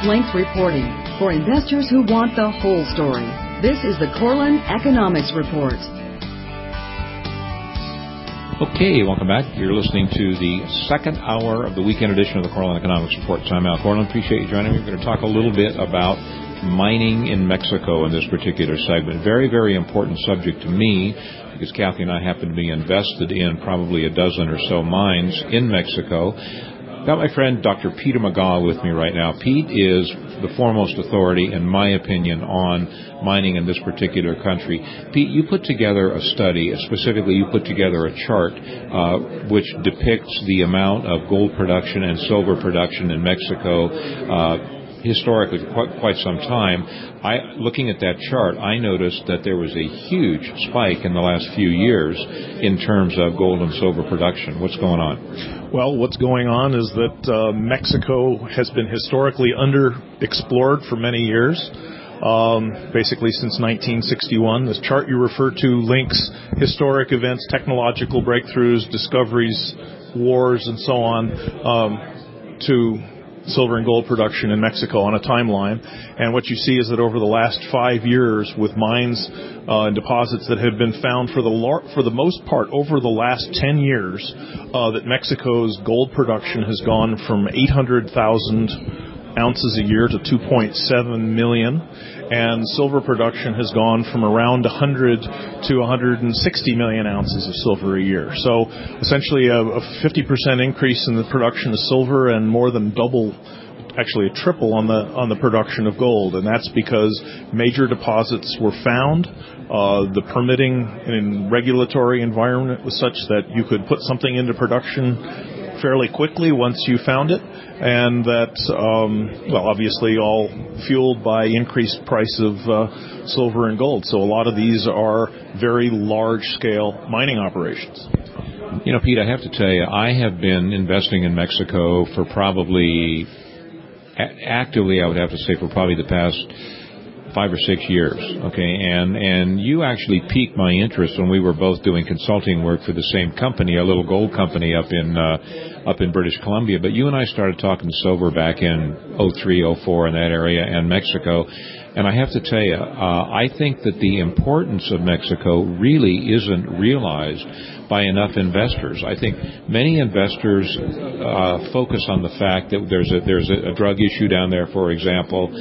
length reporting for investors who want the whole story. This is the Korelin Economics Report. Okay, welcome back. You're listening to the second hour of the weekend edition of the Korelin Economics Report. I'm Al Korelin. Appreciate you joining me. We're going to talk a little bit about mining in Mexico in this particular segment. Very, very important subject to me because Kathy and I happen to be invested in probably a dozen or so mines in Mexico. Got my friend Dr. Peter McGaugh with me right now. Pete is the foremost authority, in my opinion, on mining in this particular country. Pete, you put together a study, specifically you put together a chart which depicts the amount of gold production and silver production in Mexico historically for quite some time. Looking at that chart, I noticed that there was a huge spike in the last few years in terms of gold and silver production. What's going on? Well, what's going on is that Mexico has been historically underexplored for many years, basically since 1961. This chart you refer to links historic events, technological breakthroughs, discoveries, wars, and so on to silver and gold production in Mexico on a timeline. And what you see is that over the last 5 years, with mines and deposits that have been found for the most part over the last 10 years, that Mexico's gold production has gone from 800,000 ounces a year to 2.7 million, and silver production has gone from around 100 to 160 million ounces of silver a year. So essentially a 50% increase in the production of silver and more than double, actually a triple on the production of gold. And that's because major deposits were found. The permitting and regulatory environment was such that you could put something into production fairly quickly once you found it. And that, obviously all fueled by increased price of silver and gold. So a lot of these are very large-scale mining operations. You know, Pete, I have to tell you, I have been investing in Mexico for probably, actively I would have to say, for probably the past 5 or 6 years, okay, and you actually piqued my interest when we were both doing consulting work for the same company, a little gold company up in British Columbia. But you and I started talking silver back in 03, 04 in that area and Mexico. And I have to tell you, I think that the importance of Mexico really isn't realized by enough investors. I think many investors focus on the fact that there's a drug issue down there, for example.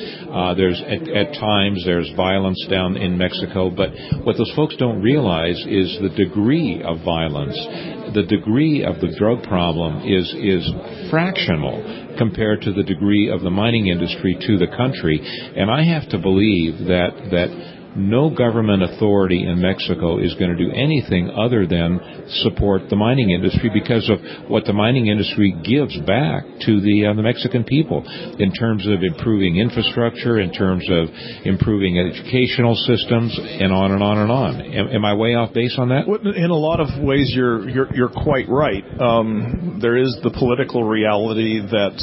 At times there's violence down in Mexico, but what those folks don't realize is the degree of violence. The degree of the drug problem is fractional compared to the degree of the mining industry to the country. And I have to believe that no government authority in Mexico is going to do anything other than support the mining industry because of what the mining industry gives back to the Mexican people in terms of improving infrastructure, in terms of improving educational systems, and on and on and on. Am I way off base on that? In a lot of ways, you're quite right. There is the political reality that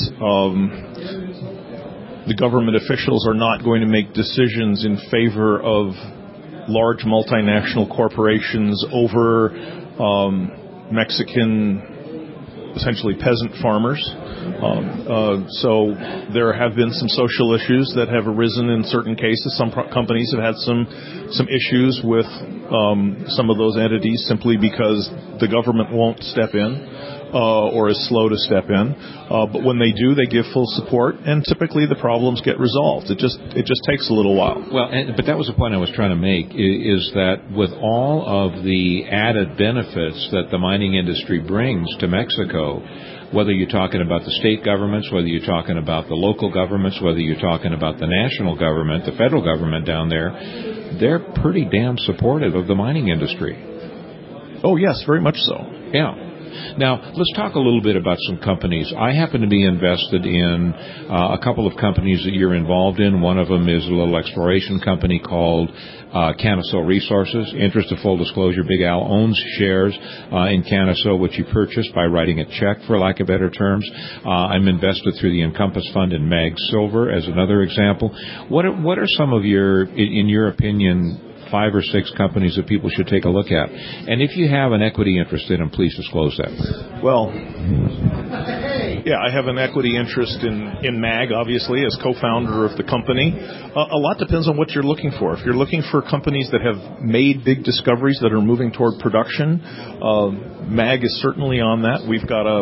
the government officials are not going to make decisions in favor of large multinational corporations over Mexican, essentially peasant farmers. So there have been some social issues that have arisen in certain cases. Some companies have had some issues with some of those entities simply because the government won't step in. Or is slow to step in, but when they do, they give full support, and typically the problems get resolved. It just takes a little while. Well, but that was the point I was trying to make, is that with all of the added benefits that the mining industry brings to Mexico, whether you're talking about the state governments, whether you're talking about the local governments, whether you're talking about the national government, the federal government down there, they're pretty damn supportive of the mining industry. Oh, yes, very much so. Yeah. Now, let's talk a little bit about some companies. I happen to be invested in a couple of companies that you're involved in. One of them is a little exploration company called Canaso Resources. Interest of full disclosure, Big Al owns shares in Canaso, which he purchased by writing a check, for lack of better terms. I'm invested through the Encompass Fund in Mag Silver as another example. What are some of in your opinion, 5 or 6 companies that people should take a look at? And if you have an equity interest in them, please disclose that. Well, yeah, I have an equity interest in MAG, obviously, as co-founder of the company. A lot depends on what you're looking for. If you're looking for companies that have made big discoveries that are moving toward production, MAG is certainly on that. We've got a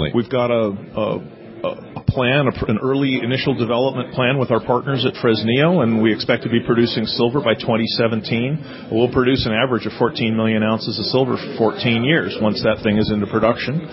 plan, an early initial development plan with our partners at Fresnillo, and we expect to be producing silver by 2017. We'll produce an average of 14 million ounces of silver for 14 years once that thing is into production.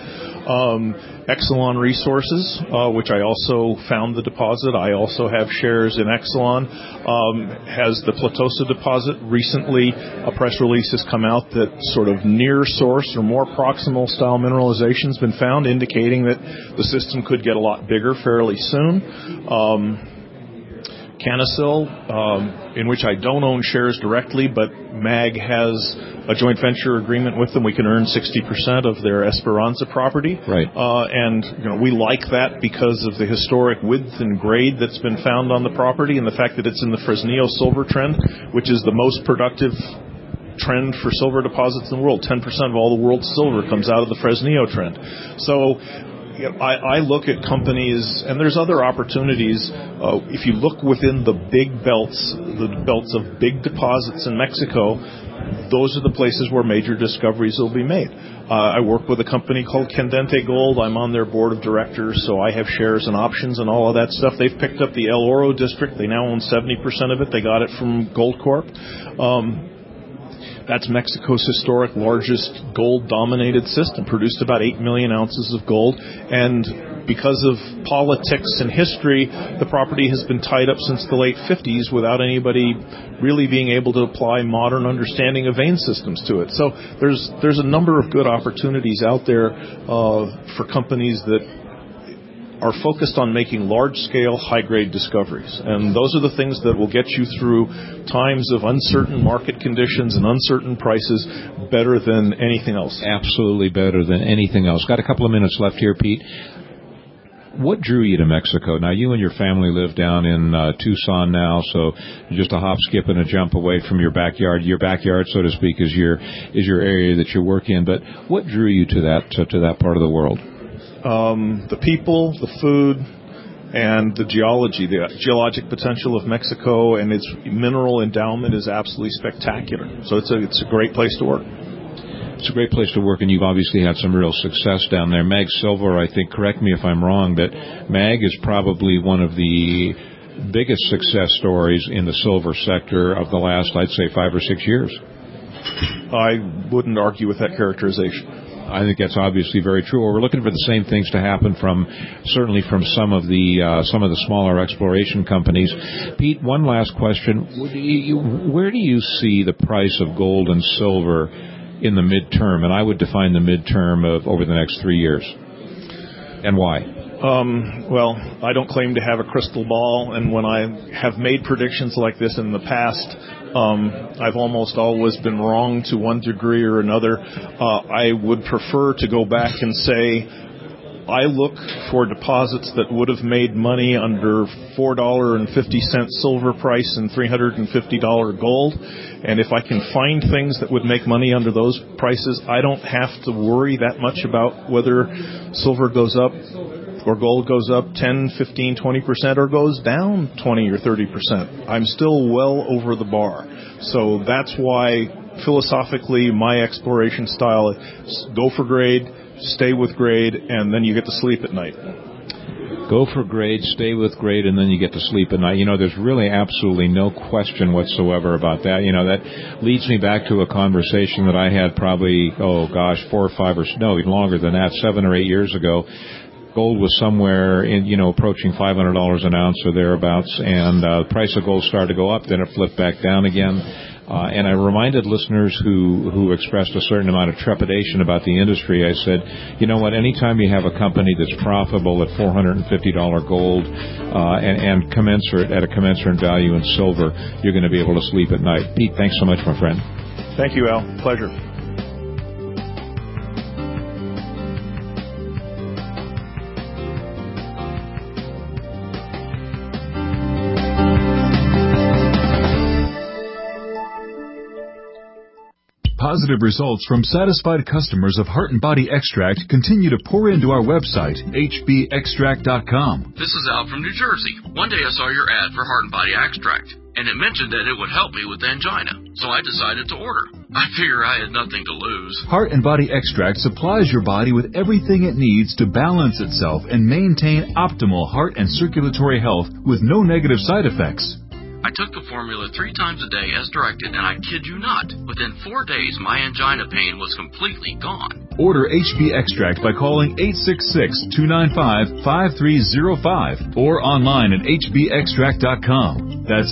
Exelon Resources, which I also found the deposit. I also have shares in Exelon, has the Platosa deposit. Recently, a press release has come out that sort of near source or more proximal style mineralization has been found, indicating that the system could get a lot bigger fairly soon. Canasil, in which I don't own shares directly, but MAG has a joint venture agreement with them. We can earn 60% of their Esperanza property. Right. And we like that because of the historic width and grade that's been found on the property and the fact that it's in the Fresnillo silver trend, which is the most productive trend for silver deposits in the world. 10% of all the world's silver comes out of the Fresnillo trend. So I look at companies, and there's other opportunities. If you look within the big belts, the belts of big deposits in Mexico, those are the places where major discoveries will be made. I work with a company called Candente Gold. I'm on their board of directors, so I have shares and options and all of that stuff. They've picked up the El Oro district. They now own 70% of it. They got it from Goldcorp. That's Mexico's historic largest gold-dominated system, produced about 8 million ounces of gold. And because of politics and history, the property has been tied up since the late 50s without anybody really being able to apply modern understanding of vein systems to it. So there's a number of good opportunities out there for companies that are focused on making large-scale, high-grade discoveries. And those are the things that will get you through times of uncertain market conditions and uncertain prices better than anything else. Absolutely better than anything else. Got a couple of minutes left here, Pete. What drew you to Mexico? Now, you and your family live down in Tucson now, so just a hop, skip, and a jump away from your backyard. Your backyard, so to speak, is your area that you work in. But what drew you to that part of the world? The people, the food, and the geology. The geologic potential of Mexico and its mineral endowment is absolutely spectacular. So it's a great place to work. It's a great place to work, and you've obviously had some real success down there. MAG Silver, I think, correct me if I'm wrong, but MAG is probably one of the biggest success stories in the silver sector of the last, I'd say, 5 or 6 years. I wouldn't argue with that characterization. I think that's obviously very true. We're looking for the same things to happen certainly from some of the smaller exploration companies. Pete, one last question: where do you see the price of gold and silver in the midterm? And I would define the midterm of over the next 3 years. And why? Well, I don't claim to have a crystal ball, and when I have made predictions like this in the past, I've almost always been wrong to one degree or another. I would prefer to go back and say, I look for deposits that would have made money under $4.50 silver price and $350 gold. And if I can find things that would make money under those prices, I don't have to worry that much about whether silver goes up or gold goes up 10, 15, 20% or goes down 20 or 30%. I'm still well over the bar. So that's why, philosophically, my exploration style is go for grade, stay with grade, and then you get to sleep at night. Go for grade, stay with grade, and then you get to sleep at night. There's really absolutely no question whatsoever about that. That leads me back to a conversation that I had probably, 4 or 5 or no, even longer than that, 7 or 8 years ago. Gold was somewhere in, approaching $500 an ounce or thereabouts, and the price of gold started to go up, then it flipped back down again. And I reminded listeners who expressed a certain amount of trepidation about the industry, I said, you know what, anytime you have a company that's profitable at $450 gold and commensurate at a commensurate value in silver, you're going to be able to sleep at night. Pete, thanks so much, my friend. Thank you, Al. Pleasure. Positive results from satisfied customers of Heart and Body Extract continue to pour into our website, hbextract.com. This is Al from New Jersey. One day I saw your ad for Heart and Body Extract, and it mentioned that it would help me with angina, so I decided to order. I figure I had nothing to lose. Heart and Body Extract supplies your body with everything it needs to balance itself and maintain optimal heart and circulatory health with no negative side effects. I took the formula 3 times a day as directed, and I kid you not, within 4 days my angina pain was completely gone. Order HB Extract by calling 866-295-5305 or online at hbextract.com. That's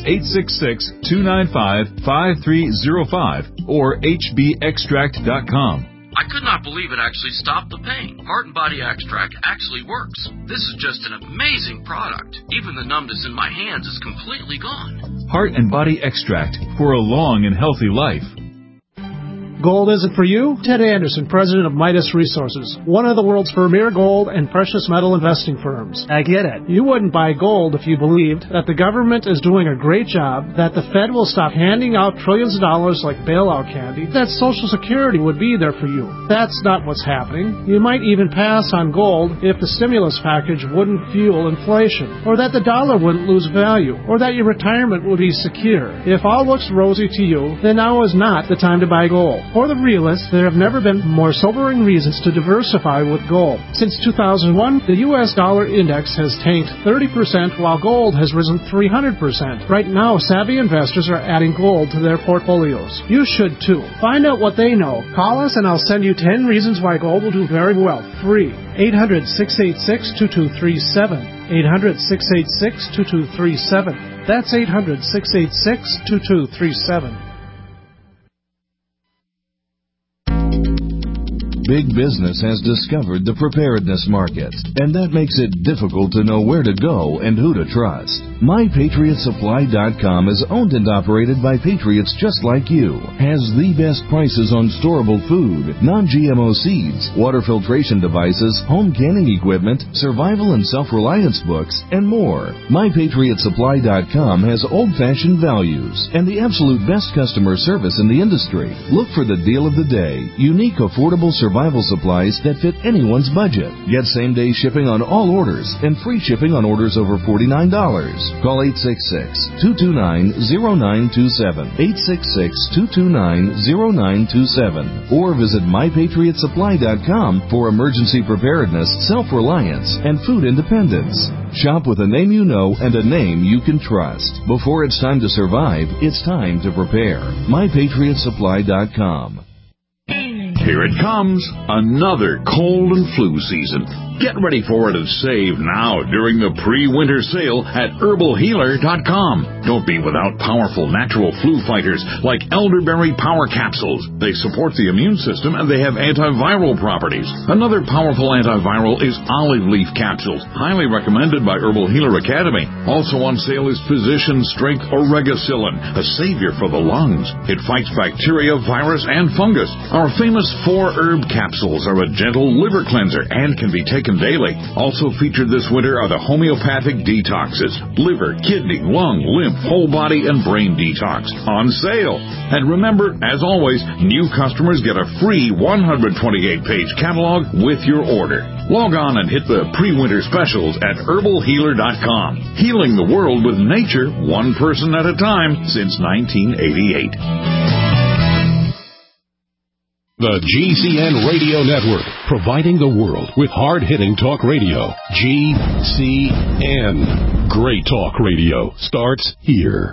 866-295-5305 or hbextract.com. I could not believe it actually stopped the pain. Heart and Body Extract actually works. This is just an amazing product. Even the numbness in my hands is completely gone. Heart and Body Extract for a long and healthy life. Gold isn't for you? Ted Anderson, president of Midas Resources, one of the world's premier gold and precious metal investing firms. I get it. You wouldn't buy gold if you believed that the government is doing a great job, that the Fed will stop handing out trillions of dollars like bailout candy, that Social Security would be there for you. That's not what's happening. You might even pass on gold if the stimulus package wouldn't fuel inflation, or that the dollar wouldn't lose value, or that your retirement would be secure. If all looks rosy to you, then now is not the time to buy gold. For the realists, there have never been more sobering reasons to diversify with gold. Since 2001, the U.S. dollar index has tanked 30%, while gold has risen 300%. Right now, savvy investors are adding gold to their portfolios. You should too. Find out what they know. Call us and I'll send you 10 reasons why gold will do very well. Free. 800-686-2237. 800-686-2237. That's 800-686-2237. Big business has discovered the preparedness market, and that makes it difficult to know where to go and who to trust. MyPatriotSupply.com is owned and operated by patriots just like you, has the best prices on storable food, non-GMO seeds, water filtration devices, home canning equipment, survival and self-reliance books, and more. MyPatriotSupply.com has old-fashioned values and the absolute best customer service in the industry. Look for the deal of the day, unique, affordable survival supplies that fit anyone's budget. Get same-day shipping on all orders and free shipping on orders over $49. Call 866-229-0927, 866-229-0927, or visit MyPatriotSupply.com for emergency preparedness, self-reliance, and food independence. Shop with a name you know and a name you can trust. Before it's time to survive, it's time to prepare. MyPatriotSupply.com. Here it comes, another cold and flu season. Get ready for it and save now during the pre-winter sale at HerbalHealer.com. Don't be without powerful natural flu fighters like elderberry power capsules. They support the immune system and they have antiviral properties. Another powerful antiviral is olive leaf capsules, highly recommended by Herbal Healer Academy. Also on sale is Physician Strength Oregacillin, a savior for the lungs. It fights bacteria, virus, and fungus. Our famous 4-herb capsules are a gentle liver cleanser and can be taken daily. Also featured this winter are the homeopathic detoxes, liver, kidney, lung, lymph, whole body, and brain detox on sale. And remember, as always, new customers get a free 128-page catalog with your order. Log on and hit the pre-winter specials at HerbalHealer.com. Healing the world with nature, one person at a time since 1988. The GCN Radio Network, providing the world with hard-hitting talk radio. GCN. Great talk radio starts here.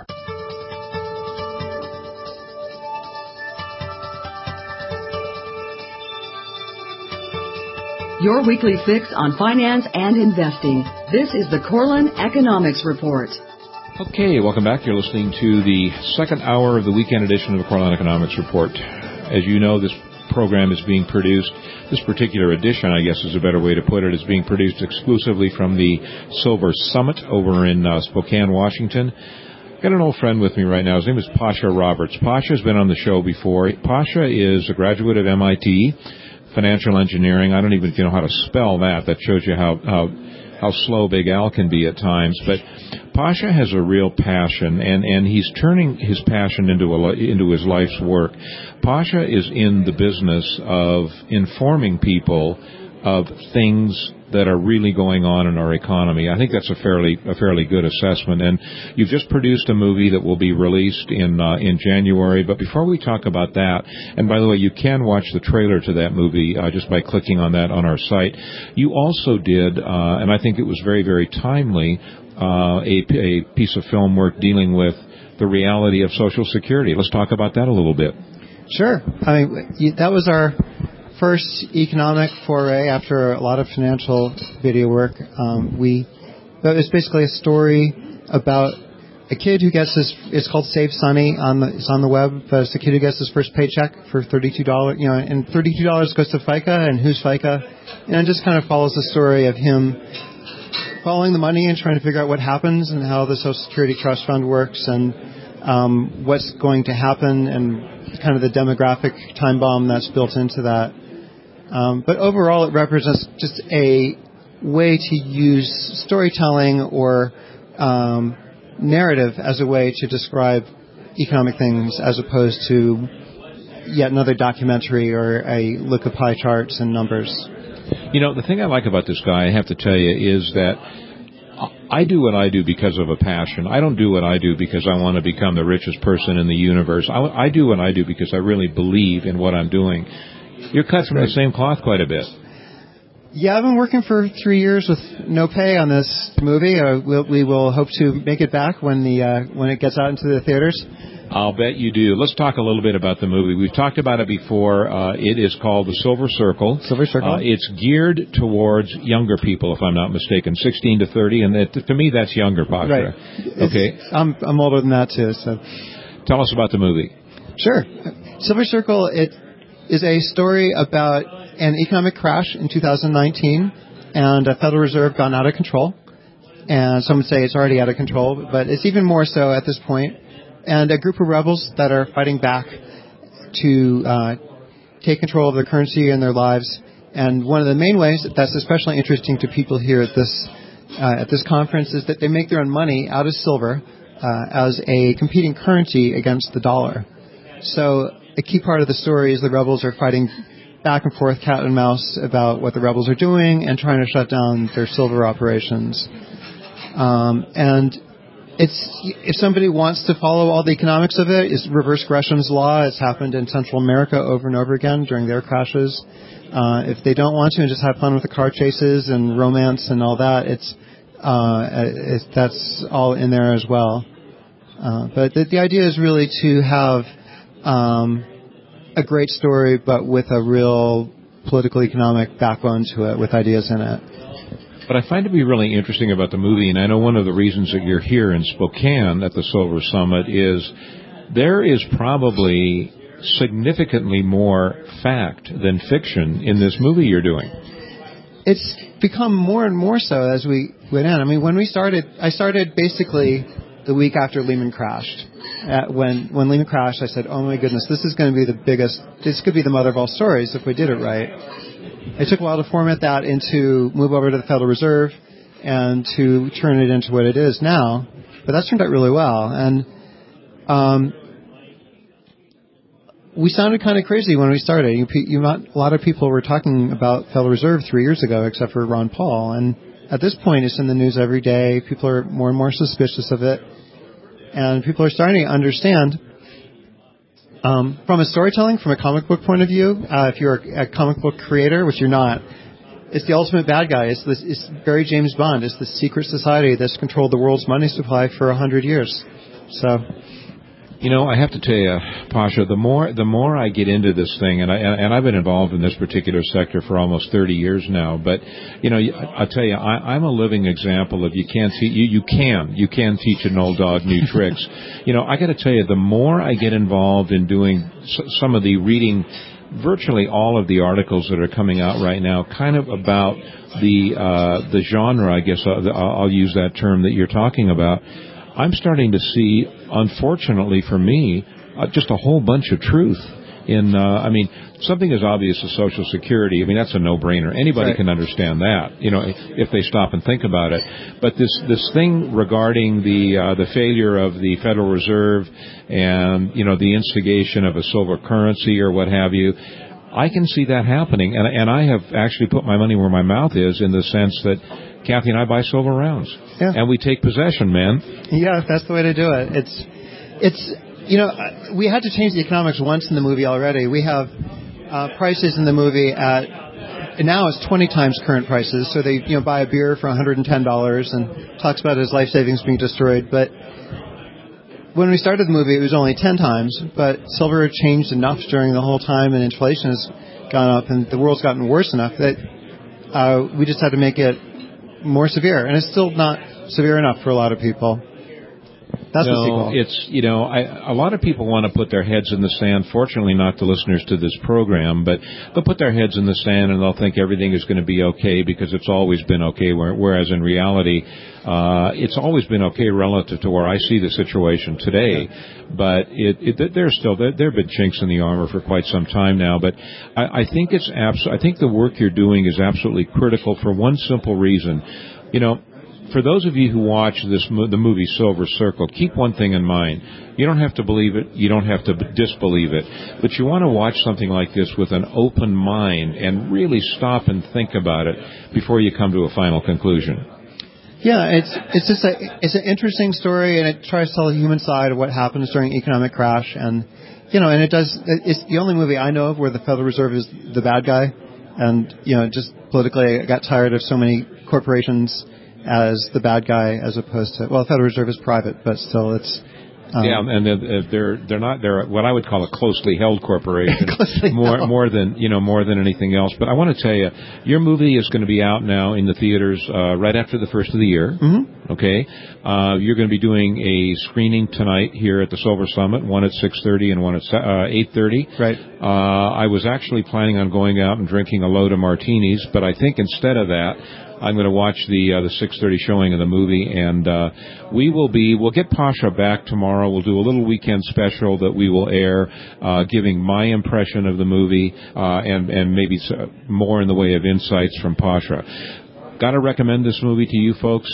Your weekly fix on finance and investing. This is the Corlin Economics Report. Okay, welcome back. You're listening to the second hour of the weekend edition of the Corlin Economics Report. As you know, this program is being produced, this particular edition, I guess is a better way to put it, is being produced exclusively from the Silver Summit over in Spokane, Washington. I've got an old friend with me right now. His name is Pasha Roberts. Pasha's been on the show before. Pasha is a graduate of MIT, financial engineering. I don't even know how to spell that. That shows you how slow Big Al can be at times, but Pasha has a real passion, and he's turning his passion into his life's work. Pasha is in the business of informing people of things that are really going on in our economy. I think that's a fairly good assessment. And you've just produced a movie that will be released in January. But before we talk about that, and by the way, you can watch the trailer to that movie just by clicking on that on our site. You also did, and I think it was very, very timely, a piece of film work dealing with the reality of Social Security. Let's talk about that a little bit. Sure. I mean, that was our first economic foray after a lot of financial video work. It was basically a story about a kid who gets it's called Save Sunny it's on the web, but it's a kid who gets his first paycheck for $32, and $32 goes to FICA, and who's FICA? And it just kind of follows the story of him following the money and trying to figure out what happens and how the Social Security Trust Fund works and what's going to happen and kind of the demographic time bomb that's built into that. But overall, it represents just a way to use storytelling or narrative as a way to describe economic things as opposed to yet another documentary or a look at pie charts and numbers. The thing I like about this guy, I have to tell you, is that I do what I do because of a passion. I don't do what I do because I want to become the richest person in the universe. I do what I do because I really believe in what I'm doing. You're cut from the same cloth quite a bit. Yeah, I've been working for 3 years with no pay on this movie. We will hope to make it back when it gets out into the theaters. I'll bet you do. Let's talk a little bit about the movie. We've talked about it before. It is called The Silver Circle. Silver Circle. It's geared towards younger people, if I'm not mistaken, 16 to 30, and to me that's younger, Pasha. Right. Okay. I'm older than that too. So, tell us about the movie. Sure. Silver Circle. It is a story about an economic crash in 2019, and the Federal Reserve gone out of control. And some would say it's already out of control, but it's even more so at this point. And a group of rebels that are fighting back to take control of their currency and their lives. And one of the main ways that's especially interesting to people here at this conference is that they make their own money out of silver as a competing currency against the dollar. So a key part of the story is the rebels are fighting back and forth, cat and mouse, about what the rebels are doing and trying to shut down their silver operations. And if somebody wants to follow all the economics of it, it's reverse Gresham's law. It's happened in Central America over and over again during their crashes. If they don't want to and just have fun with the car chases and romance and all that, that's all in there as well. But the idea is really to have a great story, but with a real political economic backbone to it, with ideas in it. What I find to be really interesting about the movie, and I know one of the reasons that you're here in Spokane at the Silver Summit, is there is probably significantly more fact than fiction in this movie you're doing. It's become more and more so as we went in. I mean, when I started basically the week after Lehman crashed. When Lehman crashed, I said, oh my goodness, this is going to be this could be the mother of all stories if we did it right. It took a while to format that into move over to the Federal Reserve and to turn it into what it is now. But that's turned out really well. And we sounded kind of crazy when we started. A lot of people were talking about Federal Reserve 3 years ago, except for Ron Paul. And at this point, it's in the news every day. People are more and more suspicious of it. And people are starting to understand, from a storytelling, from a comic book point of view, if you're a comic book creator, which you're not, it's the ultimate bad guy. It's very James Bond. It's the secret society that's controlled the world's money supply for 100 years. So, I have to tell you, Pasha, the more I get into this thing, and I've been involved in this particular sector for almost 30 years now. But I'll tell you, I'm a living example of you can teach an old dog new tricks. I got to tell you, the more I get involved in doing some of the reading, virtually all of the articles that are coming out right now, kind of about the genre, I guess I'll use that term that you're talking about. I'm starting to see, unfortunately for me, just a whole bunch of truth. I mean, something as obvious as Social Security, I mean, that's a no-brainer. Anybody can understand that, if they stop and think about it. But this thing regarding the failure of the Federal Reserve and, the instigation of a silver currency or what have you, I can see that happening. And I have actually put my money where my mouth is in the sense that Kathy and I buy silver rounds. Yeah. And we take possession, man. Yeah, that's the way to do it. It's we had to change the economics once in the movie already. We have prices in the movie now it's 20 times current prices. So they buy a beer for $110 and talks about his life savings being destroyed. But when we started the movie, it was only 10 times. But silver had changed enough during the whole time, and inflation has gone up, and the world's gotten worse enough that we just had to make it more severe. And it's still not severe enough for a lot of people. That's the sequel. It's, a lot of people want to put their heads in the sand. Fortunately, not the listeners to this program, but they'll put their heads in the sand and they'll think everything is going to be okay because it's always been okay, whereas in reality, it's always been okay relative to where I see the situation today. But there have been chinks in the armor for quite some time now. But I think I think the work you're doing is absolutely critical for one simple reason. For those of you who watch the movie Silver Circle, keep one thing in mind. You don't have to believe it. You don't have to disbelieve it. But you want to watch something like this with an open mind and really stop and think about it before you come to a final conclusion. Yeah, it's an interesting story, and it tries to tell the human side of what happens during economic crash. And, and it's the only movie I know of where the Federal Reserve is the bad guy. And, just politically, I got tired of so many corporations as the bad guy, as opposed to, the Federal Reserve is private, but still it's... and they're what I would call a closely held corporation, more than anything else. But I want to tell you, your movie is going to be out now in the theaters right after the first of the year. Mm-hmm. Okay, you're going to be doing a screening tonight here at the Silver Summit, one at 6:30 and one at 8:30. Right. I was actually planning on going out and drinking a load of martinis, but I think instead of that, I'm going to watch the 6:30 showing of the movie, and we'll get Pasha back tomorrow. We'll do a little weekend special that we will air, giving my impression of the movie, and maybe more in the way of insights from Pasha. Got to recommend this movie to you folks.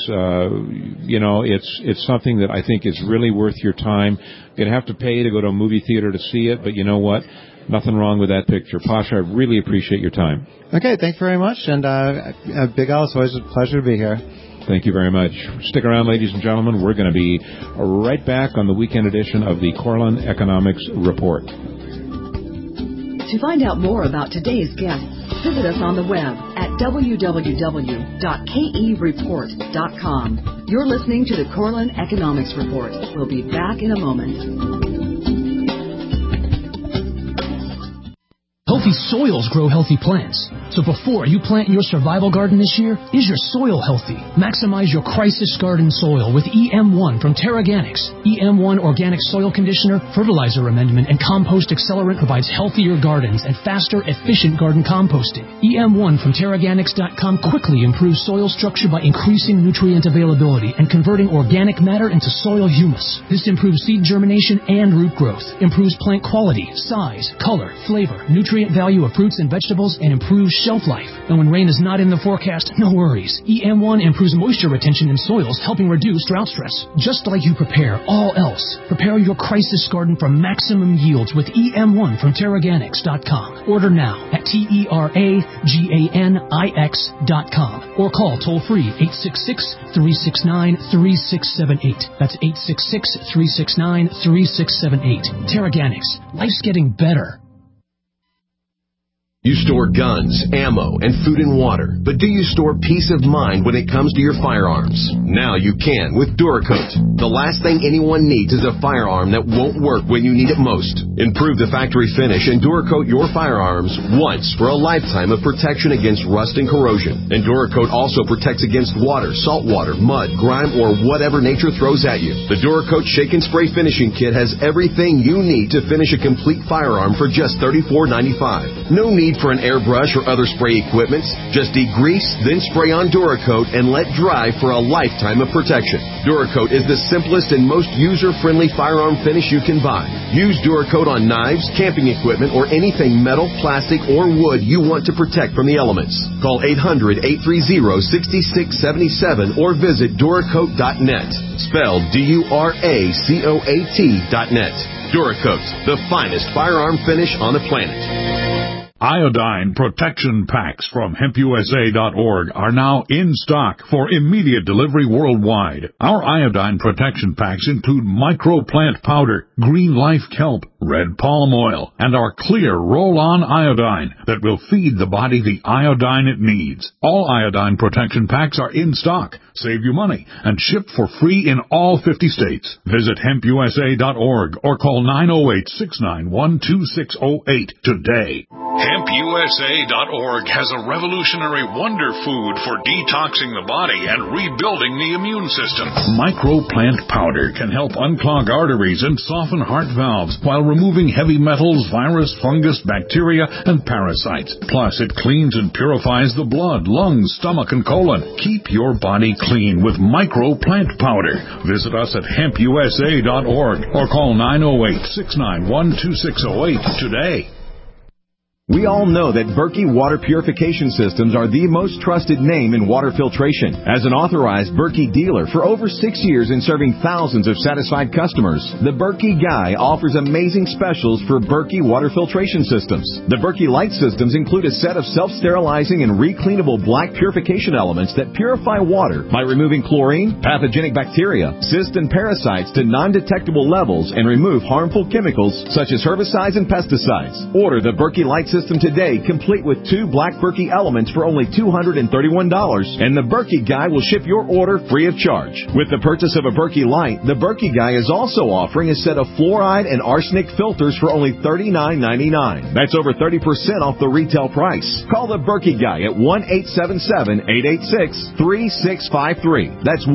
It's something that I think is really worth your time. You're going to have to pay to go to a movie theater to see it, but you know what? Nothing wrong with that picture. Pasha, I really appreciate your time. Okay, thanks very much. And Big Al, it's always a pleasure to be here. Thank you very much. Stick around, ladies and gentlemen. We're going to be right back on the weekend edition of the Corlin Economics Report. To find out more about today's guests, visit us on the web at www.kereport.com. You're listening to the Corlin Economics Report. We'll be back in a moment. Healthy soils grow healthy plants. So before you plant your survival garden this year, is your soil healthy? Maximize your crisis garden soil with EM1 from Terraganics. EM1 Organic Soil Conditioner, Fertilizer Amendment, and Compost Accelerant provides healthier gardens and faster, efficient garden composting. EM1 from Terraganics.com quickly improves soil structure by increasing nutrient availability and converting organic matter into soil humus. This improves seed germination and root growth, improves plant quality, size, color, flavor, nutrient value of fruits and vegetables, and improves shelf life. And when rain is not in the forecast, no worries. EM1 improves moisture retention in soils, helping reduce drought stress. Just like you prepare all else, prepare your crisis garden for maximum yields with EM1 from Terraganics.com. Order now at TERAGANIX.com or call toll-free 866-369-3678. That's 866-369-3678. Terraganics. Life's getting better. You store guns, ammo, and food and water, but do you store peace of mind when it comes to your firearms? Now you can with Duracoat. The last thing anyone needs is a firearm that won't work when you need it most. Improve the factory finish and Duracoat your firearms once for a lifetime of protection against rust and corrosion. And Duracoat also protects against water, salt water, mud, grime, or whatever nature throws at you. The Duracoat Shake and Spray Finishing Kit has everything you need to finish a complete firearm for just $34.95. No need need for an airbrush or other spray equipment? Just degrease, then spray on Duracoat and let dry for a lifetime of protection. Duracoat is the simplest and most user-friendly firearm finish you can buy. Use Duracoat on knives, camping equipment, or anything metal, plastic, or wood you want to protect from the elements. Call 800-830-6677 or visit Duracoat.net. Spelled Duracoat.net. Duracoat, the finest firearm finish on the planet. Iodine protection packs from HempUSA.org are now in stock for immediate delivery worldwide. Our iodine protection packs include microplant powder, green life kelp, red palm oil, and our clear roll-on iodine that will feed the body the iodine it needs. All iodine protection packs are in stock, save you money, and ship for free in all 50 states. Visit HempUSA.org or call 908-691-2608 today. HempUSA.org has a revolutionary wonder food for detoxing the body and rebuilding the immune system. Microplant powder can help unclog arteries and soften heart valves while removing heavy metals, virus, fungus, bacteria, and parasites. Plus, it cleans and purifies the blood, lungs, stomach, and colon. Keep your body clean with Microplant powder. Visit us at HempUSA.org or call 908-691-2608 today. We all know that Berkey Water Purification Systems are the most trusted name in water filtration. As an authorized Berkey dealer for over 6 years and serving thousands of satisfied customers, the Berkey Guy offers amazing specials for Berkey Water Filtration Systems. The Berkey Light Systems include a set of self-sterilizing and recleanable black purification elements that purify water by removing chlorine, pathogenic bacteria, cysts, and parasites to non-detectable levels and remove harmful chemicals such as herbicides and pesticides. Order the Berkey Light System today, complete with 2 black Berkey elements for only $231, and the Berkey Guy will ship your order free of charge. With the purchase of a Berkey Light, the Berkey Guy is also offering a set of fluoride and arsenic filters for only $39.99. That's over 30% off the retail price. Call the Berkey Guy at 1-877-886-3653. That's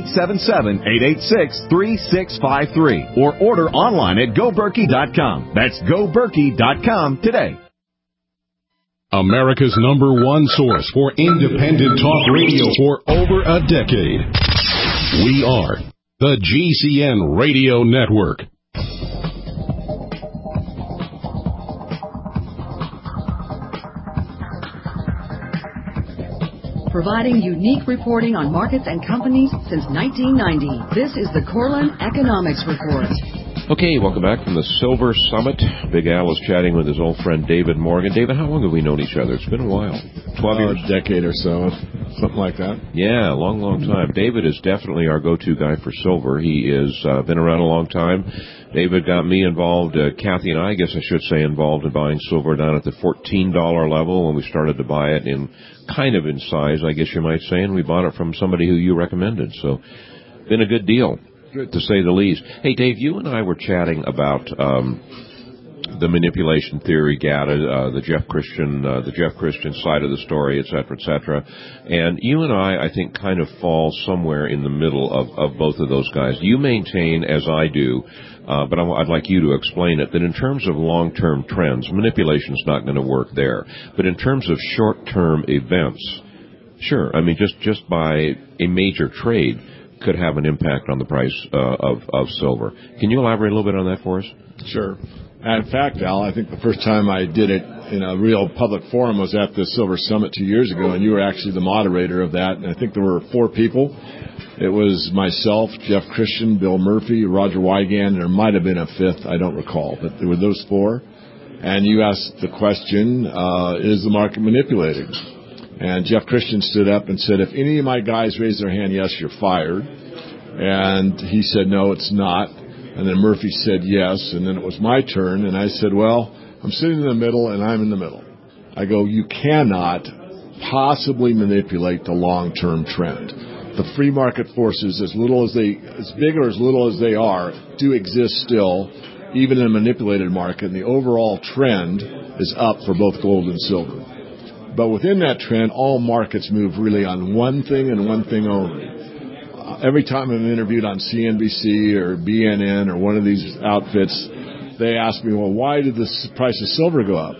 1-877-886-3653. Or order online at GoBerkey.com. That's GoBerkey.com today. America's #1 source for independent talk radio for over a decade. We are the GCN Radio Network. Providing unique reporting on markets and companies since 1990. This is the Corlin Economics Report. Okay, welcome back from the Silver Summit. Big Al is chatting with his old friend David Morgan. David, how long have we known each other? It's been a while. 12 years? A decade or so, something like that. Yeah, long time. David is definitely our go-to guy for silver. He has been around a long time. David got me involved, Kathy and I guess I should say, involved in buying silver down at the $14 level when we started to buy it in size, I guess you might say, and we bought it from somebody who you recommended. So, been a good deal. Good. To say the least. Hey, Dave, you and I were chatting about the manipulation theory, GATA, the Jeff Christian side of the story, et cetera, and you and I think, kind of fall somewhere in the middle of both of those guys. You maintain, as I do, but I'd like you to explain it, that in terms of long-term trends, manipulation's not going to work there. But in terms of short-term events, sure. I mean, just by a major trade could have an impact on the price of silver. Can you elaborate a little bit on that for us? Sure. In fact, Al, I think the first time I did it in a real public forum was at the Silver Summit 2 years ago, and you were actually the moderator of that. And I think there were 4 people. It was myself, Jeff Christian, Bill Murphy, Roger Wygand, and there might have been a 5th, I don't recall, but there were those 4. And you asked the question, is the market manipulated? And Jeff Christian stood up and said, if any of my guys raise their hand, yes, you're fired. And he said, no, it's not. And then Murphy said yes. And then it was my turn. And I said, well, I'm sitting in the middle and I'm in the middle. I go, you cannot possibly manipulate the long-term trend. The free market forces, as big or as little as they are, do exist still, even in a manipulated market. And the overall trend is up for both gold and silver. But within that trend, all markets move really on one thing and one thing only. Every time I'm interviewed on CNBC or BNN or one of these outfits, they ask me, well, why did the price of silver go up?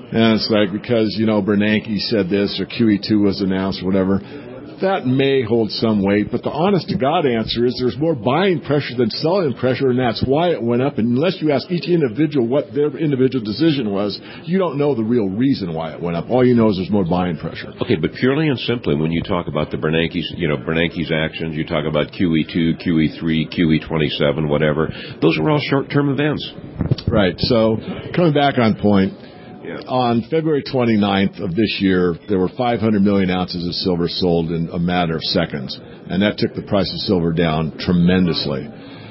And it's like, because, Bernanke said this or QE2 was announced or whatever. That may hold some weight, but the honest-to-God answer is there's more buying pressure than selling pressure, and that's why it went up. And unless you ask each individual what their individual decision was, you don't know the real reason why it went up. All you know is there's more buying pressure. Okay, but purely and simply, when you talk about the Bernanke's actions, you talk about QE2, QE3, QE27, whatever, those are all short-term events. Right. So coming back on point, on February 29th of this year, there were 500 million ounces of silver sold in a matter of seconds, and that took the price of silver down tremendously.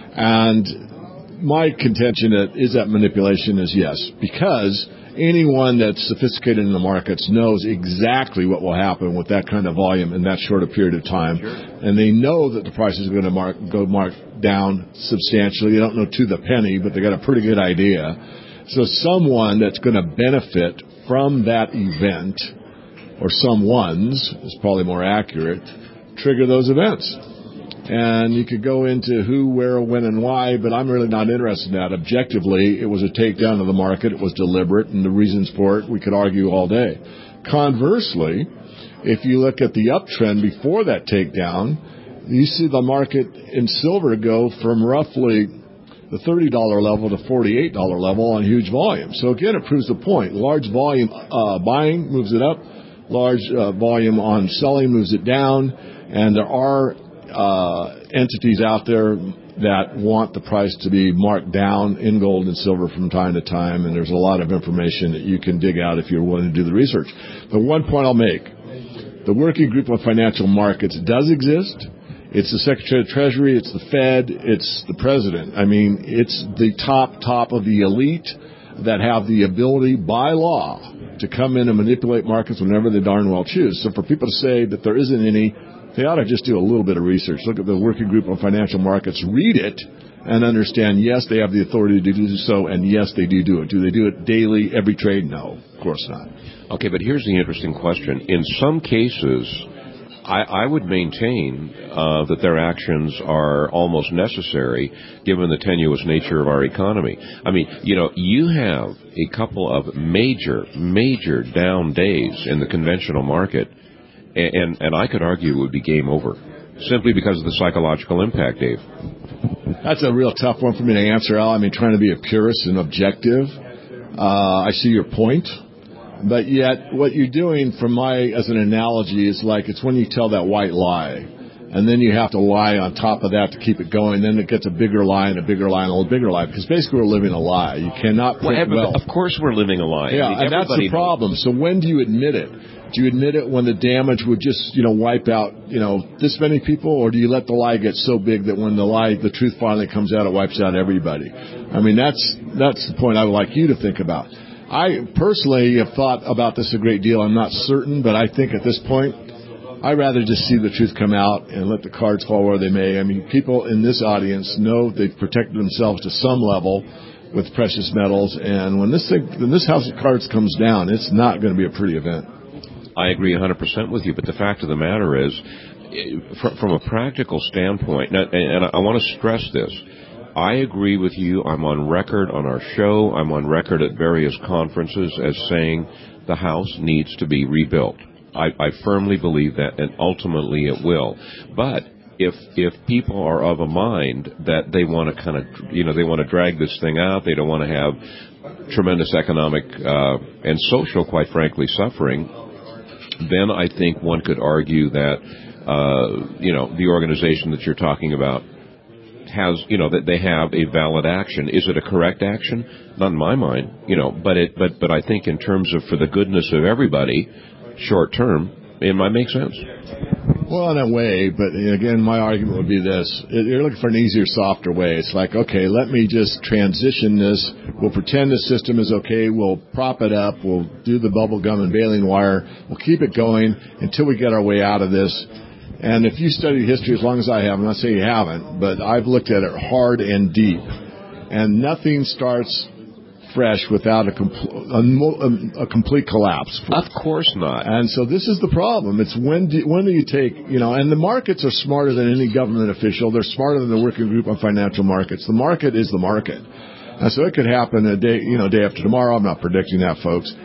And my contention is that manipulation is yes, because anyone that's sophisticated in the markets knows exactly what will happen with that kind of volume in that short a period of time, and they know that the price is going to mark down substantially. They don't know to the penny, but they got a pretty good idea. So someone that's going to benefit from that event, or someone's, is probably more accurate, trigger those events. And you could go into who, where, when, and why, but I'm really not interested in that. Objectively, it was a takedown of the market. It was deliberate, and the reasons for it we could argue all day. Conversely, if you look at the uptrend before that takedown, you see the market in silver go from roughly the $30 level to $48 level on huge volume. So again, it proves the point. Large volume buying moves it up. Large volume on selling moves it down. And there are entities out there that want the price to be marked down in gold and silver from time to time. And there's a lot of information that you can dig out if you're willing to do the research. But one point I'll make. The Working Group on Financial Markets does exist. It's the Secretary of Treasury, it's the Fed, it's the President. I mean, it's the top of the elite that have the ability by law to come in and manipulate markets whenever they darn well choose. So for people to say that there isn't any, they ought to just do a little bit of research. Look at the Working Group on Financial Markets, read it, and understand, yes, they have the authority to do so, and yes, they do it. Do they do it daily, every trade? No, of course not. Okay, but here's the interesting question. In some cases, I would maintain that their actions are almost necessary given the tenuous nature of our economy. I mean, you have a couple of major down days in the conventional market, and I could argue it would be game over, simply because of the psychological impact, Dave. That's a real tough one for me to answer, Al. I mean, trying to be a purist and objective. I see your point. But yet, what you're doing as an analogy is like it's when you tell that white lie, and then you have to lie on top of that to keep it going. Then it gets a bigger lie and a bigger lie and a bigger lie, because basically we're living a lie. You cannot predict wealth. Of course we're living a lie. Yeah, and that's the problem. So when do you admit it? Do you admit it when the damage would just, wipe out, this many people, or do you let the lie get so big that when the truth finally comes out, it wipes out everybody? I mean, that's the point I would like you to think about. I personally have thought about this a great deal. I'm not certain, but I think at this point, I'd rather just see the truth come out and let the cards fall where they may. I mean, people in this audience know they've protected themselves to some level with precious metals, and when this house of cards comes down, it's not going to be a pretty event. I agree 100% with you, but the fact of the matter is, from a practical standpoint, and I want to stress this, I agree with you. I'm on record on our show. I'm on record at various conferences as saying the house needs to be rebuilt. I firmly believe that, and ultimately it will. But if people are of a mind that they want to kind of, they want to drag this thing out, they don't want to have tremendous economic and social, quite frankly, suffering, then I think one could argue that, the organization that you're talking about has, that they have a valid action. Is it a correct action? Not in my mind, but I think in terms of for the goodness of everybody, short term, it might make sense. Well, in a way, but again, my argument would be this. You're looking for an easier, softer way. It's like, okay, let me just transition this. We'll pretend the system is okay. We'll prop it up. We'll do the bubble gum and baling wire. We'll keep it going until we get our way out of this. And if you study history as long as I have, I'm not saying you haven't, but I've looked at it hard and deep. And nothing starts fresh without a complete collapse. Of course not. And so this is the problem. It's when do you take, and the markets are smarter than any government official. They're smarter than the Working Group on Financial Markets. The market is the market. And so it could happen a day after tomorrow. I'm not predicting that, folks.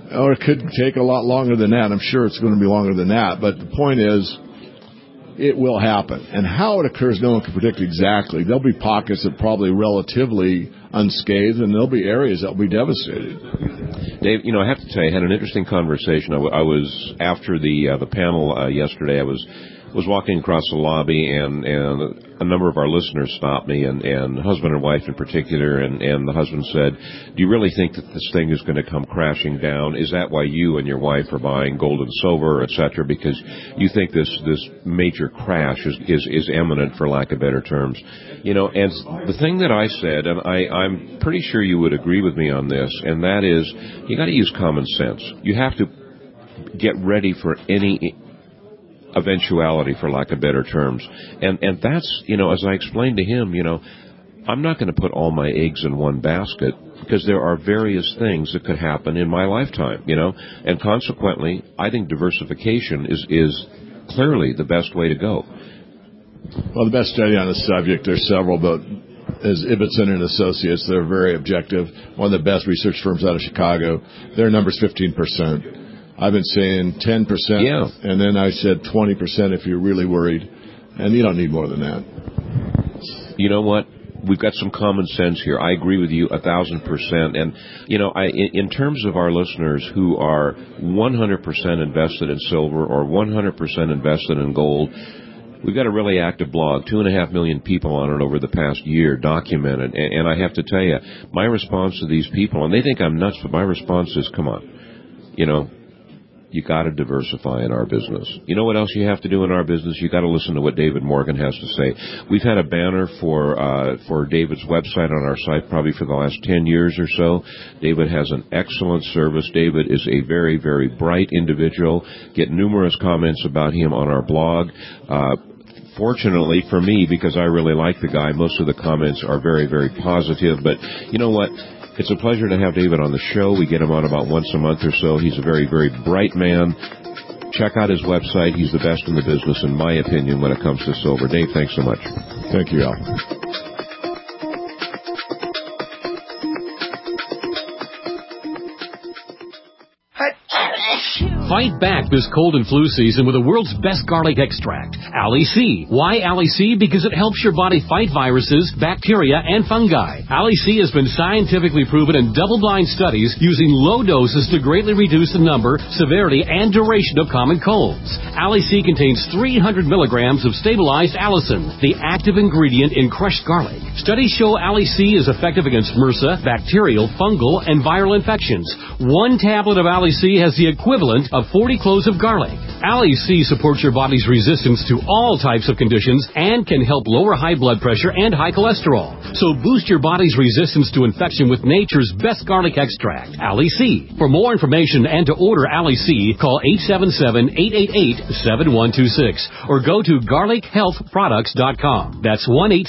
or it could take a lot longer than that. I'm sure it's going to be longer than that. But the point is, it will happen. And how it occurs, no one can predict exactly. There'll be pockets that probably relatively unscathed, and there'll be areas that will be devastated. Dave, I have to tell you, I had an interesting conversation. I was after the panel yesterday. I was walking across the lobby, and a number of our listeners stopped me, and husband and wife in particular, and the husband said, "Do you really think that this thing is going to come crashing down? Is that why you and your wife are buying gold and silver, etc.? Because you think this major crash is imminent, for lack of better terms?" And the thing that I said, and I'm pretty sure you would agree with me on this, and that is, you got to use common sense. You have to get ready for any eventuality, for lack of better terms. And that's, as I explained to him, I'm not going to put all my eggs in one basket, because there are various things that could happen in my lifetime, and consequently, I think diversification is clearly the best way to go. Well, the best study on the subject, there's several, but is Ibbotson and Associates. They're very objective. One of the best research firms out of Chicago. Their number's 15%. I've been saying 10%, and then I said 20% if you're really worried, and you don't need more than that. You know what? We've got some common sense here. I agree with you 1,000%. And, in terms of our listeners who are 100% invested in silver or 100% invested in gold, we've got a really active blog, 2.5 million people on it over the past year, documented. And I have to tell you, my response to these people, and they think I'm nuts, but my response is, come on, you got to diversify in our business. You know what else you have to do in our business? You got to listen to what David Morgan has to say. We've had a banner for David's website on our site probably for the last 10 years or so. David has an excellent service. David is a very, very bright individual. Get numerous comments about him on our blog. Fortunately for me, because I really like the guy, most of the comments are very, very positive. But you know what? It's a pleasure to have David on the show. We get him on about once a month or so. He's a very, very bright man. Check out his website. He's the best in the business, in my opinion, when it comes to silver. Dave, thanks so much. Thank you, Al. Fight back this cold and flu season with the world's best garlic extract, Ali C. Why Ali C? Because it helps your body fight viruses, bacteria, and fungi. Ali C has been scientifically proven in double-blind studies using low doses to greatly reduce the number, severity, and duration of common colds. Ali C contains 300 milligrams of stabilized allicin, the active ingredient in crushed garlic. Studies show Ali C is effective against MRSA, bacterial, fungal, and viral infections. One tablet of Ali C has the equivalent of 40 cloves of garlic. Ali C supports your body's resistance to all types of conditions and can help lower high blood pressure and high cholesterol. So boost your body's resistance to infection with nature's best garlic extract, Ali C. For more information and to order Ali C, call 877-888-7126 or go to garlichealthproducts.com. That's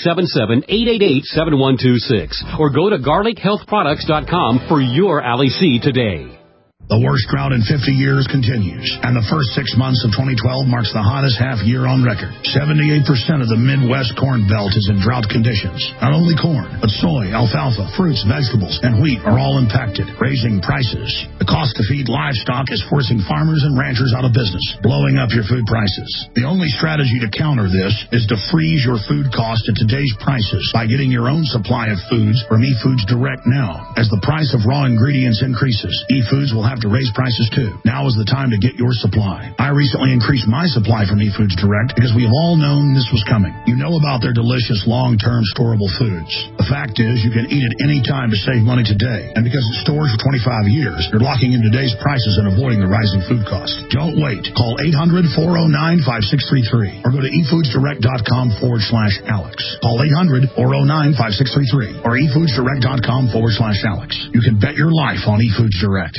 1-877-888-7126 or go to garlichealthproducts.com for your Ali C today. The worst drought in 50 years continues, and the first 6 months of 2012 marks the hottest half year on record. 78% of the Midwest corn belt is in drought conditions. Not only corn, but soy, alfalfa, fruits, vegetables, and wheat are all impacted, raising prices. The cost to feed livestock is forcing farmers and ranchers out of business, blowing up your food prices. The only strategy to counter this is to freeze your food cost at today's prices by getting your own supply of foods from eFoods Direct now. As the price of raw ingredients increases, eFoods will have to raise prices too. Now is the time to get your supply. I recently increased my supply from eFoods Direct because we have all known this was coming. You know about their delicious long-term storable foods. The fact is you can eat it any time to save money today. And because it stores for 25 years, you're locking in today's prices and avoiding the rising food costs. Don't wait. Call 800-409-5633 or go to efoodsdirect.com/Alex. Call 800-409-5633 or efoodsdirect.com/Alex. You can bet your life on eFoods Direct.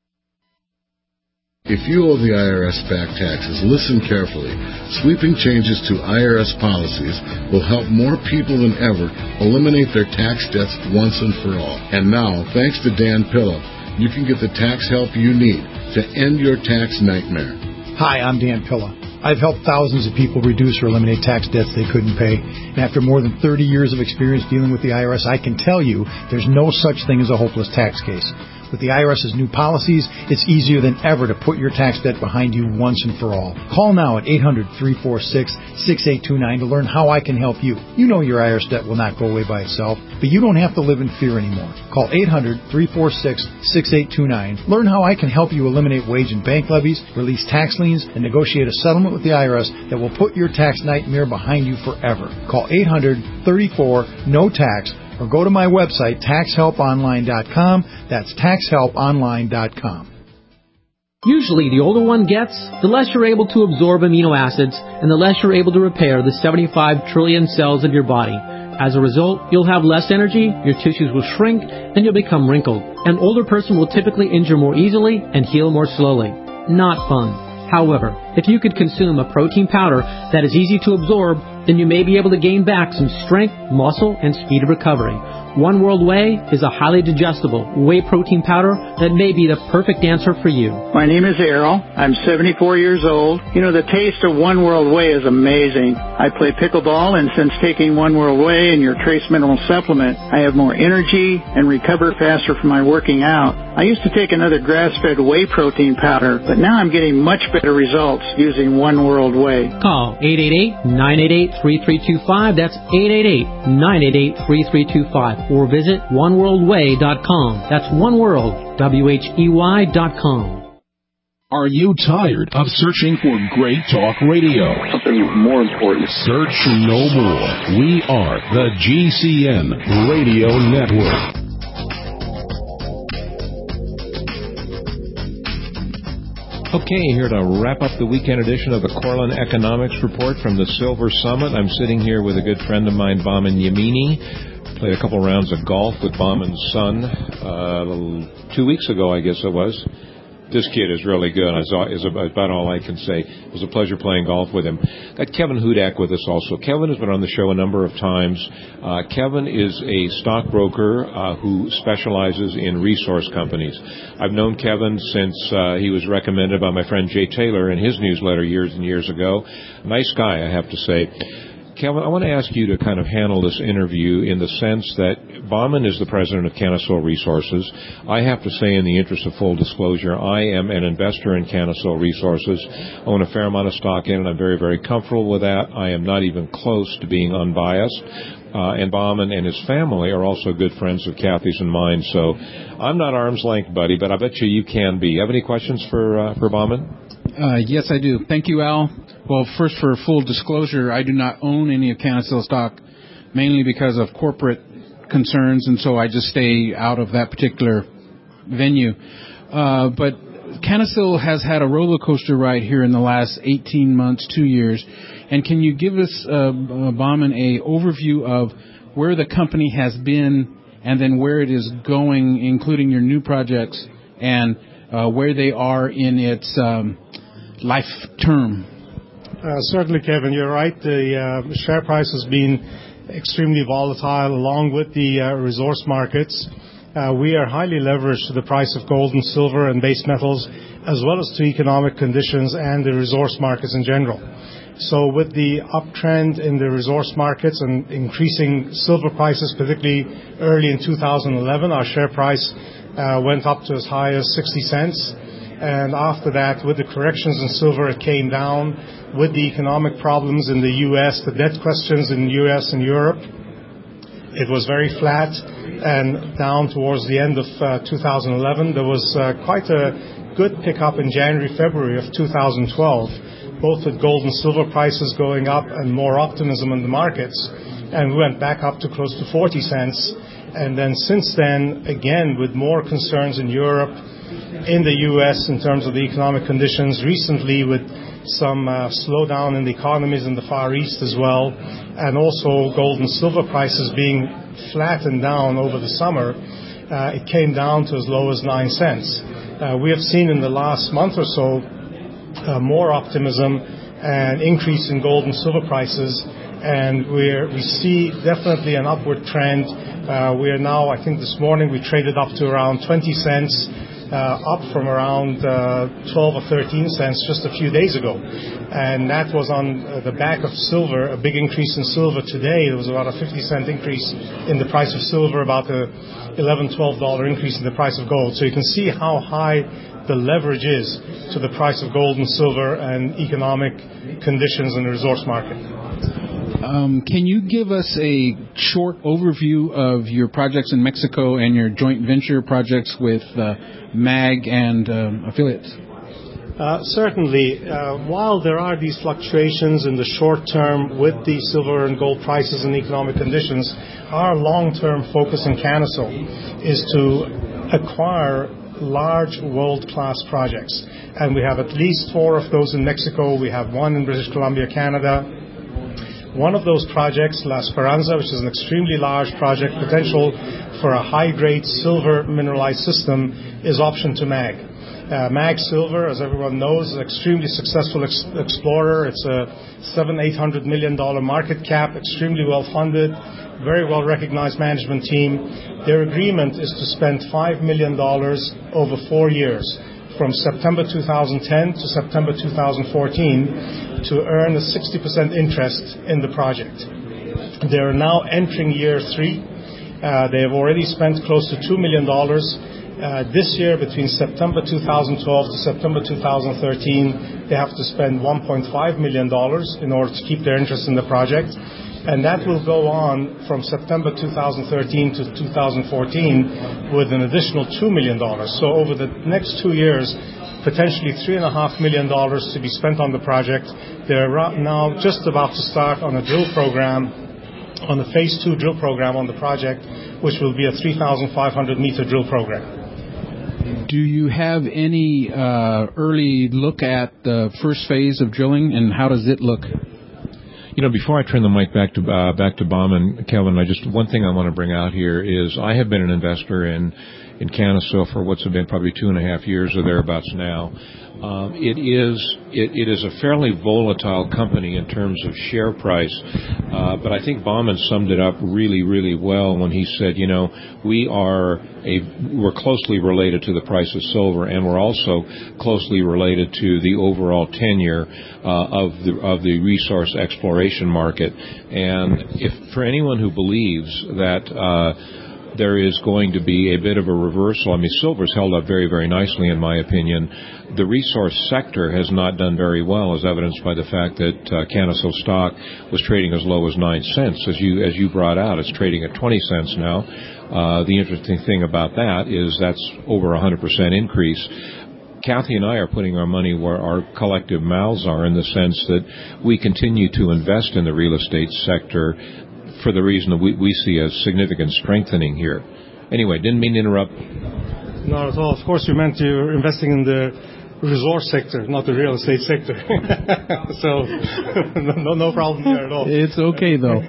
If you owe the IRS back taxes, listen carefully. Sweeping changes to IRS policies will help more people than ever eliminate their tax debts once and for all. And now, thanks to Dan Pilla, you can get the tax help you need to end your tax nightmare. Hi, I'm Dan Pilla. I've helped thousands of people reduce or eliminate tax debts they couldn't pay. And after more than 30 years of experience dealing with the IRS, I can tell you there's no such thing as a hopeless tax case. With the IRS's new policies, it's easier than ever to put your tax debt behind you once and for all. Call now at 800-346-6829 to learn how I can help you. You know your IRS debt will not go away by itself, but you don't have to live in fear anymore. Call 800-346-6829. Learn how I can help you eliminate wage and bank levies, release tax liens, and negotiate a settlement with the IRS that will put your tax nightmare behind you forever. Call 800-34-NO-TAX or go to my website, taxhelponline.com. That's taxhelponline.com. Usually, the older one gets, the less you're able to absorb amino acids, and the less you're able to repair the 75 trillion cells of your body. As a result, you'll have less energy, your tissues will shrink, and you'll become wrinkled. An older person will typically injure more easily and heal more slowly. Not fun. However, if you could consume a protein powder that is easy to absorb, then you may be able to gain back some strength, muscle, and speed of recovery. One World Whey is a highly digestible whey protein powder that may be the perfect answer for you. My name is Errol. I'm 74 years old. You know, the taste of One World Whey is amazing. I play pickleball, and since taking One World Whey and your trace mineral supplement, I have more energy and recover faster from my working out. I used to take another grass-fed whey protein powder, but now I'm getting much better results using One World Whey. Call 888-988-3325. That's 888-988-3325. Or visit oneworldwhey.com. That's oneworld, WHEY.com. Are you tired of searching for great talk radio? Something more important. Search no more. We are the GCN Radio Network. Okay, here to wrap up the weekend edition of the Corlin Economics Report from the Silver Summit. I'm sitting here with a good friend of mine, Bahman Yamini. Played a couple rounds of golf with Bahman's son 2 weeks ago, I guess it was. This kid is really good, is about all I can say. It was a pleasure playing golf with him. Got Kevin Hudak with us also. Kevin has been on the show a number of times. Kevin is a stockbroker who specializes in resource companies. I've known Kevin since he was recommended by my friend Jay Taylor in his newsletter years and years ago. Nice guy, I have to say. Kevin, I want to ask you to kind of handle this interview in the sense that Bahman is the president of Canasoil Resources. I have to say, in the interest of full disclosure, I am an investor in Canasoil Resources, own a fair amount of stock in it. I'm very, very comfortable with that. I am not even close to being unbiased. And Bahman and his family are also good friends of Kathy's and mine. So I'm not arm's length, buddy, but I bet you can be. You have any questions for Bahman? Yes, I do. Thank you, Al. Well, first, for full disclosure, I do not own any of Canasoil stock, mainly because of corporate concerns, and so I just stay out of that particular venue. But Canasoil has had a roller coaster ride here in the last 18 months, 2 years. And can you give us, Bahman, a overview of where the company has been and then where it is going, including your new projects, and where they are in its life term? Certainly, Kevin, you're right. The share price has been extremely volatile along with the resource markets. We are highly leveraged to the price of gold and silver and base metals, as well as to economic conditions and the resource markets in general. So with the uptrend in the resource markets and increasing silver prices, particularly early in 2011, our share price went up to as high as 60 cents. And after that, with the corrections in silver, it came down. With the economic problems in the U.S., the debt questions in the U.S. and Europe, it was very flat and down towards the end of 2011. There was quite a good pickup in January, February of 2012, both with gold and silver prices going up and more optimism in the markets. And we went back up to close to 40 cents. And then since then, again, with more concerns in Europe, in the U.S. in terms of the economic conditions, recently with some slowdown in the economies in the Far East as well, and also gold and silver prices being flattened down over the summer, it came down to as low as 9 cents. We have seen in the last month or so more optimism and increase in gold and silver prices, and we see definitely an upward trend. We are now, I think this morning we traded up to around 20 cents. up from around 12 or 13 cents just a few days ago. And that was on the back of silver, a big increase in silver today. There was about a 50-cent increase in the price of silver, about a $11, $12 increase in the price of gold. So you can see how high the leverage is to the price of gold and silver and economic conditions in the resource market. Can you give us a short overview of your projects in Mexico and your joint venture projects with MAG and affiliates? Certainly. While there are these fluctuations in the short term with the silver and gold prices and economic conditions, our long-term focus in Canasol is to acquire large world-class projects. And we have at least 4 of those in Mexico. We have 1 in British Columbia, Canada. One of those projects, La Esperanza, which is an extremely large project, potential for a high-grade silver mineralized system, is optioned to MAG. MAG Silver, as everyone knows, is an extremely successful explorer. It's a $700-800 million market cap, extremely well-funded, very well-recognized management team. Their agreement is to spend $5 million over 4 years, from September 2010 to September 2014, to earn a 60% interest in the project. They are now entering year 3. They have already spent close to $2 million. This year, between September 2012 to September 2013, they have to spend $1.5 million in order to keep their interest in the project. And that will go on from September 2013 to 2014 with an additional $2 million. So over the next 2 years, potentially $3.5 million to be spent on the project. They're now just about to start on a drill program, on the phase 2 drill program on the project, which will be a 3,500 meter drill program. Do you have any early look at the first phase of drilling, and how does it look? You know, before I turn the mic back to Bam and Kelvin, one thing I want to bring out here is I have been an investor in Canasol for what's been probably 2.5 years or thereabouts now. It is a fairly volatile company in terms of share price, but I think Bauman summed it up really, really well when he said, you know, we're closely related to the price of silver, and we're also closely related to the overall tenure of the resource exploration market. And if for anyone who believes that there is going to be a bit of a reversal. I mean, silver's held up very, very nicely, in my opinion. The resource sector has not done very well, as evidenced by the fact that Canasol stock was trading as low as 9 cents. As you brought out, it's trading at 20 cents now. The interesting thing about that is that's over 100% increase. Kathy and I are putting our money where our collective mouths are, in the sense that we continue to invest in the real estate sector for the reason that we see a significant strengthening here. Anyway, didn't mean to interrupt. Not at all. Of course, you meant you're investing in the resource sector, not the real estate sector. So, no problem there at all. It's okay, though.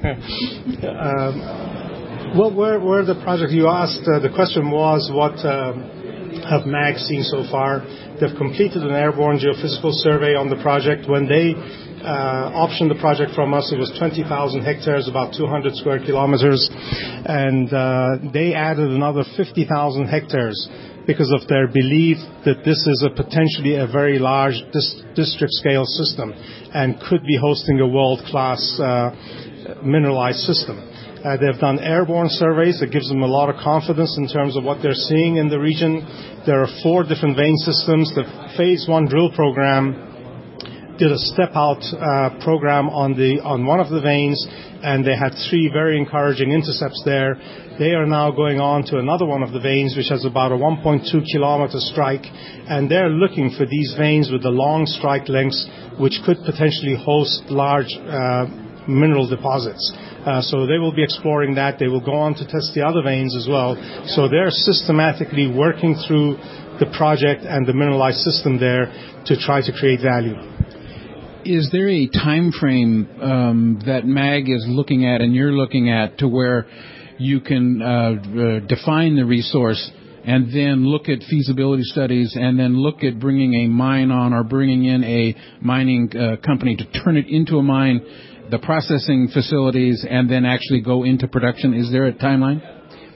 Well, where the project you asked, the question was, what have MAG seen so far? They've completed an airborne geophysical survey on the project. When they optioned the project from us, it was 20,000 hectares, about 200 square kilometers, and they added another 50,000 hectares because of their belief that this is potentially a very large district scale system and could be hosting a world-class mineralized system. They've done airborne surveys that gives them a lot of confidence in terms of what they're seeing in the region. There are 4 different vein systems. The phase 1 drill program did a step-out program on one of the veins, and they had 3 very encouraging intercepts there. They are now going on to another one of the veins, which has about a 1.2-kilometer strike, and they're looking for these veins with the long strike lengths, which could potentially host large mineral deposits. So they will be exploring that. They will go on to test the other veins as well. So they're systematically working through the project and the mineralized system there to try to create value. Is there a time frame that MAG is looking at and you're looking at to where you can define the resource and then look at feasibility studies and then look at bringing a mine on or bringing in a mining company to turn it into a mine, the processing facilities, and then actually go into production? Is there a timeline?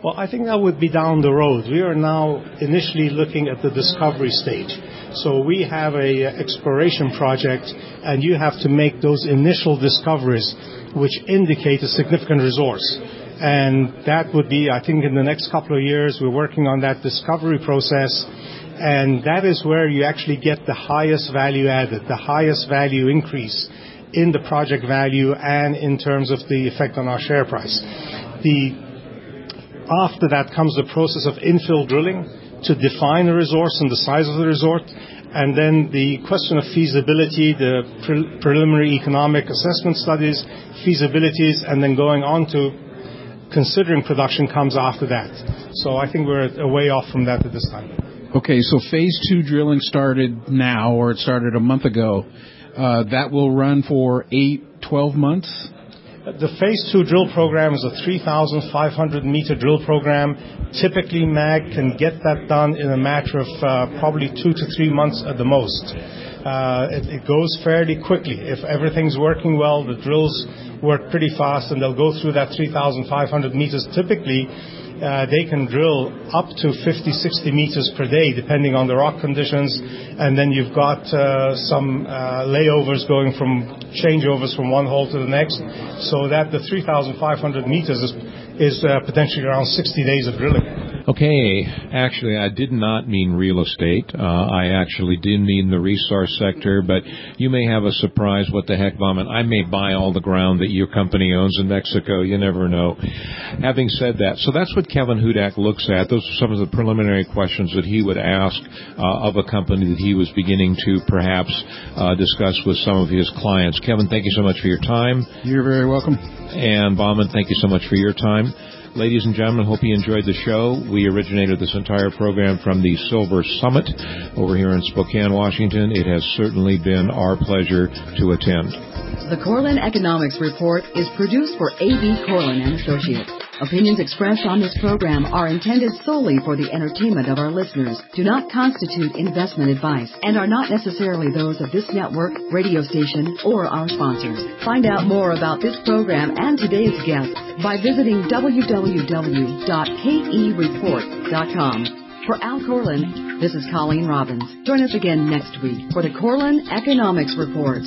Well, I think that would be down the road. We are now initially looking at the discovery stage. So we have a exploration project, and you have to make those initial discoveries which indicate a significant resource. And that would be, I think, in the next couple of years, we're working on that discovery process. And that is where you actually get the highest value added, the highest value increase in the project value and in terms of the effect on our share price. After that comes the process of infill drilling to define a resource and the size of the resource, and then the question of feasibility, the preliminary economic assessment studies, feasibilities, and then going on to considering production comes after that. So I think we're a way off from that at this time. Okay, so phase 2 drilling started now, or it started a month ago. That will run for 12 months? The Phase 2 drill program is a 3,500-meter drill program. Typically, MAG can get that done in a matter of probably 2 to 3 months at the most. It goes fairly quickly. If everything's working well, the drills work pretty fast, and they'll go through that 3,500 meters. Typically, they can drill up to 50, 60 meters per day, depending on the rock conditions. And then you've got some layovers going from changeovers from one hole to the next, so that the 3,500 meters is potentially around 60 days of drilling. Okay, actually, I did not mean real estate. I actually did mean the resource sector, but you may have a surprise. What the heck, Bauman? I may buy all the ground that your company owns in Mexico. You never know. Having said that, so that's what Kevin Hudak looks at. Those are some of the preliminary questions that he would ask of a company that he was beginning to perhaps discuss with some of his clients. Kevin, thank you so much for your time. You're very welcome. And Bauman, thank you so much for your time. Ladies and gentlemen, hope you enjoyed the show. We originated this entire program from the Silver Summit over here in Spokane, Washington. It has certainly been our pleasure to attend. The Corlin Economics Report is produced for A.B. Corlin and Associates. Opinions expressed on this program are intended solely for the entertainment of our listeners, do not constitute investment advice, and are not necessarily those of this network, radio station, or our sponsors. Find out more about this program and today's guests by visiting www.kereport.com. For Al Corlin, this is Colleen Robbins. Join us again next week for the Corlin Economics Report.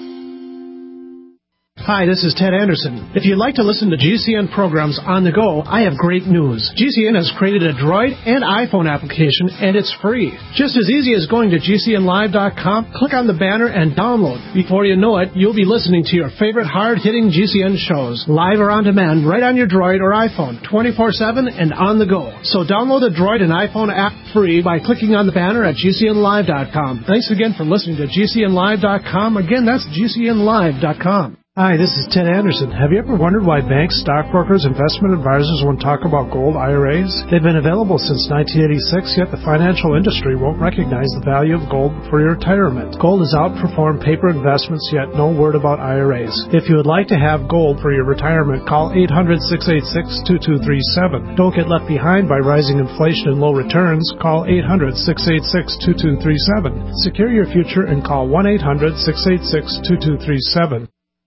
Hi, this is Ted Anderson. If you'd like to listen to GCN programs on the go, I have great news. GCN has created a Droid and iPhone application, and it's free. Just as easy as going to GCNlive.com, click on the banner, and download. Before you know it, you'll be listening to your favorite hard-hitting GCN shows, live or on demand, right on your Droid or iPhone, 24/7 and on the go. So download the Droid and iPhone app free by clicking on the banner at GCNlive.com. Thanks again for listening to GCNlive.com. Again, that's GCNlive.com. Hi, this is Ted Anderson. Have you ever wondered why banks, stockbrokers, investment advisors won't talk about gold IRAs? They've been available since 1986, yet the financial industry won't recognize the value of gold for your retirement. Gold has outperformed paper investments, yet no word about IRAs. If you would like to have gold for your retirement, call 800-686-2237. Don't get left behind by rising inflation and low returns. Call 800-686-2237. Secure your future and call 1-800-686-2237.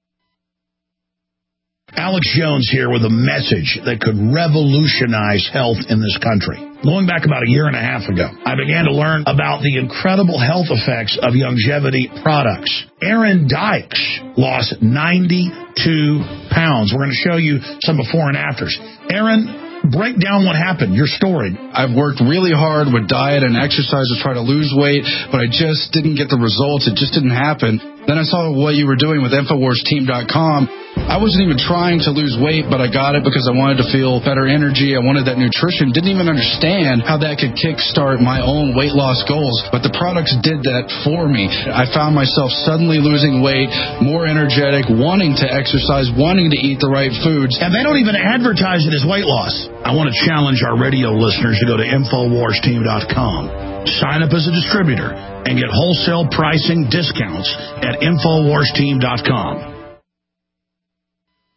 Alex Jones here with a message that could revolutionize health in this country. Going back about a year and a half ago, I began to learn about the incredible health effects of longevity products. Aaron Dykes lost 92 pounds. We're going to show you some before and afters. Aaron, break down what happened, your story. I've worked really hard with diet and exercise to try to lose weight, but I just didn't get the results. It just didn't happen. Then I saw what you were doing with InfoWarsTeam.com. I wasn't even trying to lose weight, but I got it because I wanted to feel better energy. I wanted that nutrition. Didn't even understand how that could kickstart my own weight loss goals, but the products did that for me. I found myself suddenly losing weight, more energetic, wanting to exercise, wanting to eat the right foods. And they don't even advertise it as weight loss. I want to challenge our radio listeners to go to InfoWarsTeam.com. Sign up as a distributor and get wholesale pricing discounts at InfoWarsTeam.com.